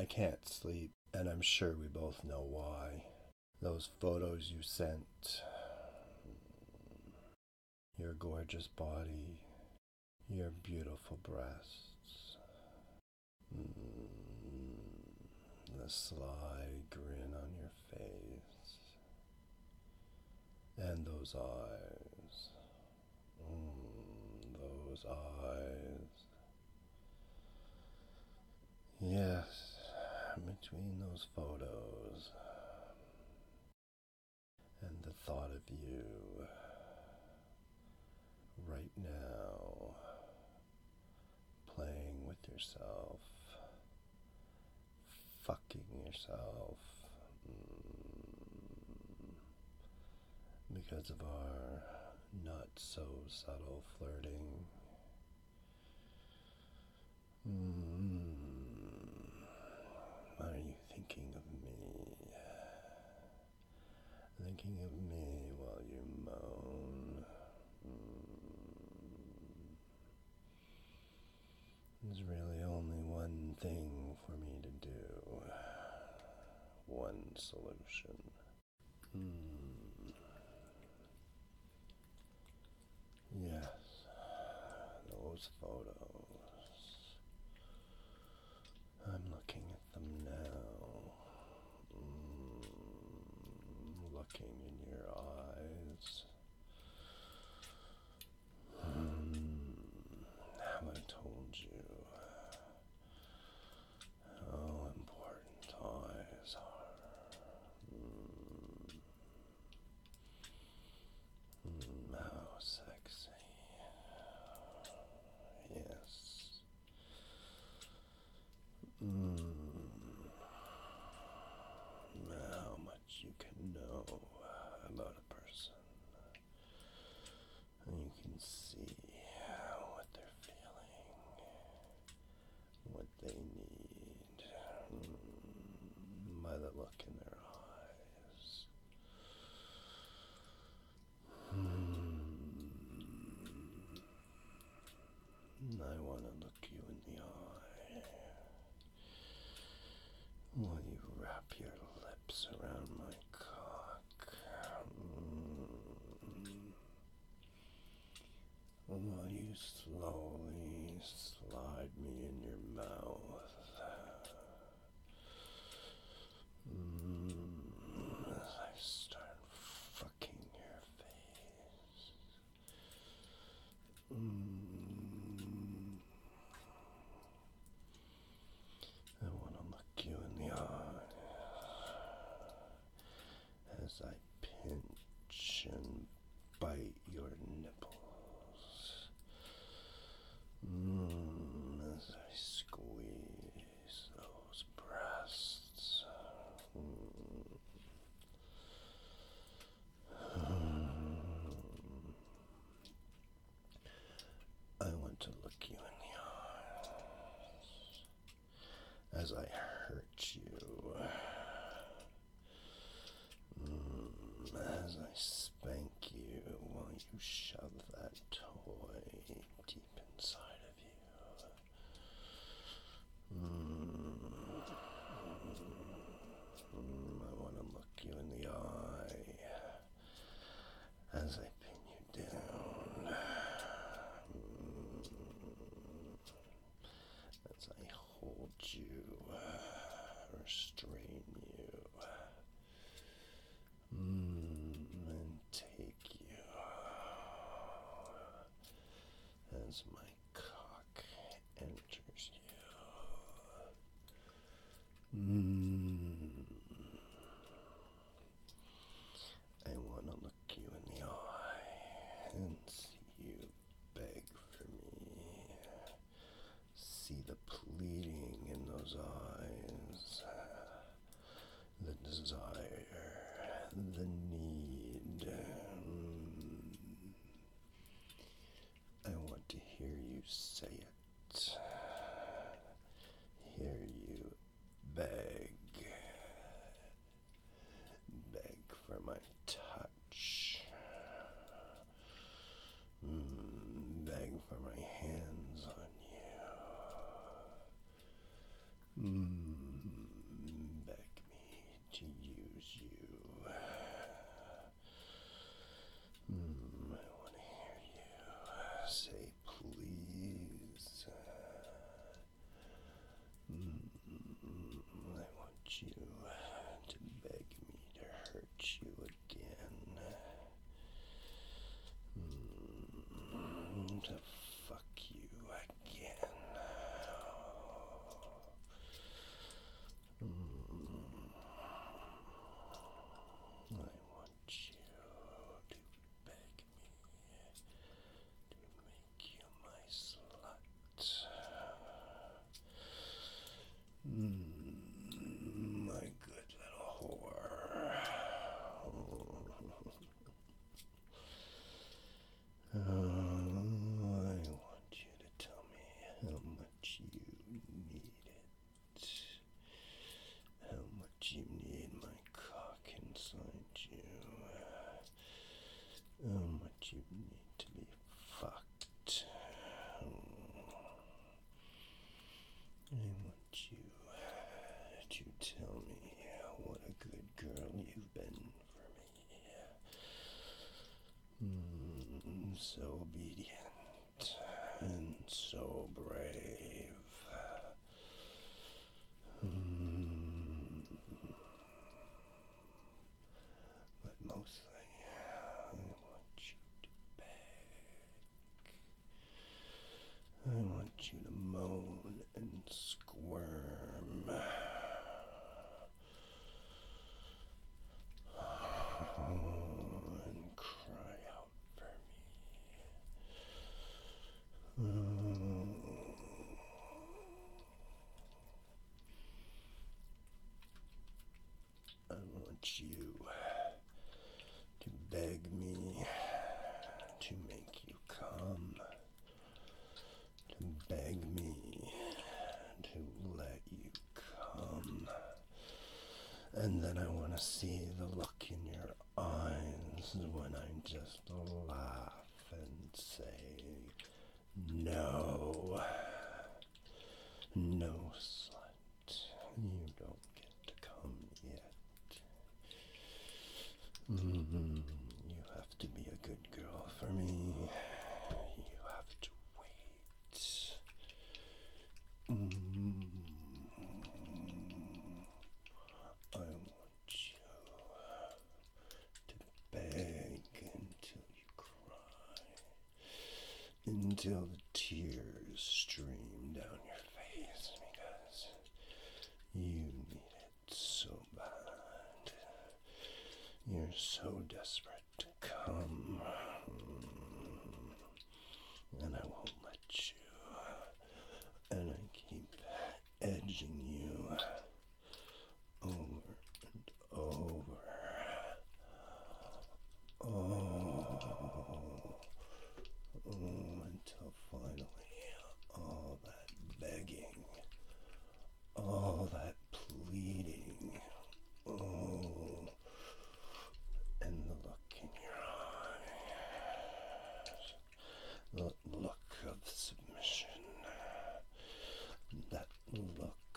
I can't sleep, and I'm sure we both know why. Those photos you sent, your gorgeous body, your beautiful breasts, the sly grin on your face, and those eyes, those eyes. Yes, between those photos and the thought of you right now, playing with yourself, fucking yourself, because of our not so subtle flirting. Are you thinking of me? Thinking of me while you moan. There's really only one thing for me to do. One solution. Yes, those photos. I'm looking at them now. Looking in your eyes. Have I told you how important eyes are? How sexy. Yes. How much you can know about a person. You can see what they're feeling, what they need, by the look in their eyes. I want to look you in the eye while you wrap your lips around my cock. While you slowly slide me in your mouth. As I start fucking your face. I want to look you in the eye as I pinch and bite your nipples. As I squeeze those breasts. I want to look you in the eyes as I hurt you. As I spank you while you shove that toy deep inside of you. I want to look you in the eye as I pin you down. As I hold you, restrain you. And take you as my cock enters you. I want to look you in the eye and see you beg for me. See the pleading in those eyes, the desire, the need. I want to hear you say it, hear you beg for my touch, beg for my hands on you. so obedient and so brave. But mostly, I want you to beg. I want you to moan and squirm. And cry out for me. I want you to beg me to make you come, to beg me to let you come, and then I want to see the look in your eyes when I just laugh and say, no, no, slut, you don't get to come yet. You have to be a good girl for me. You have to wait. I want you to beg until you cry, until the tears stream down your face because you need it so bad. You're so desperate to come, and I won't let you, and I keep edging you over and over. Until finally all that begging, all that pleading, and the look in your eyes, the look of submission, that look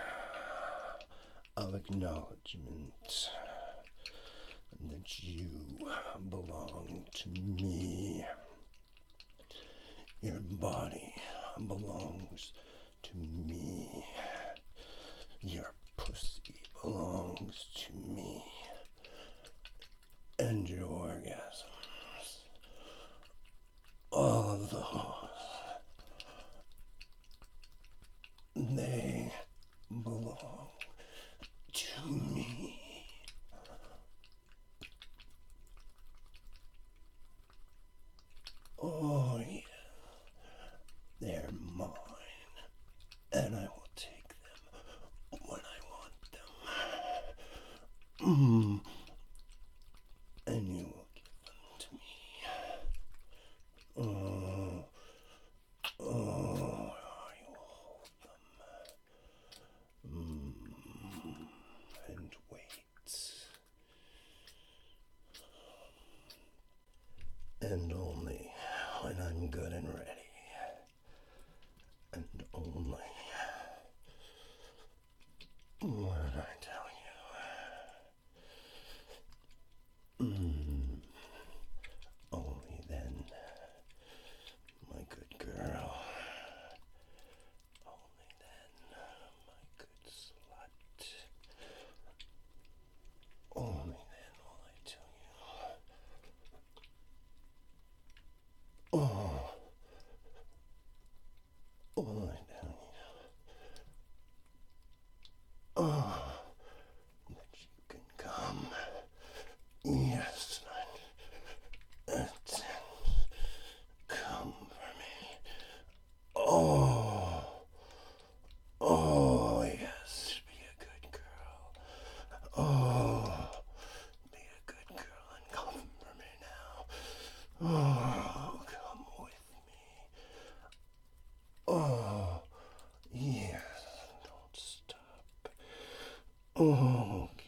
of acknowledgement that you belong to me. Your body belongs to me. Your pussy belongs to me. And your orgasms, all of those, they belong to me. Oh yeah, they're mine, and I will take them when I want them. And you will give them to me. You will hold them. And wait. And only when I'm good and ready. And only when I tell you. Only then, my good girl. Only then, my good slut. Only then will I tell you. Will I tell you? That you can come. Yes, that's it. Come for me. Oh, yes, be a good girl. Be a good girl and come for me now. Come with me. Yes, don't stop.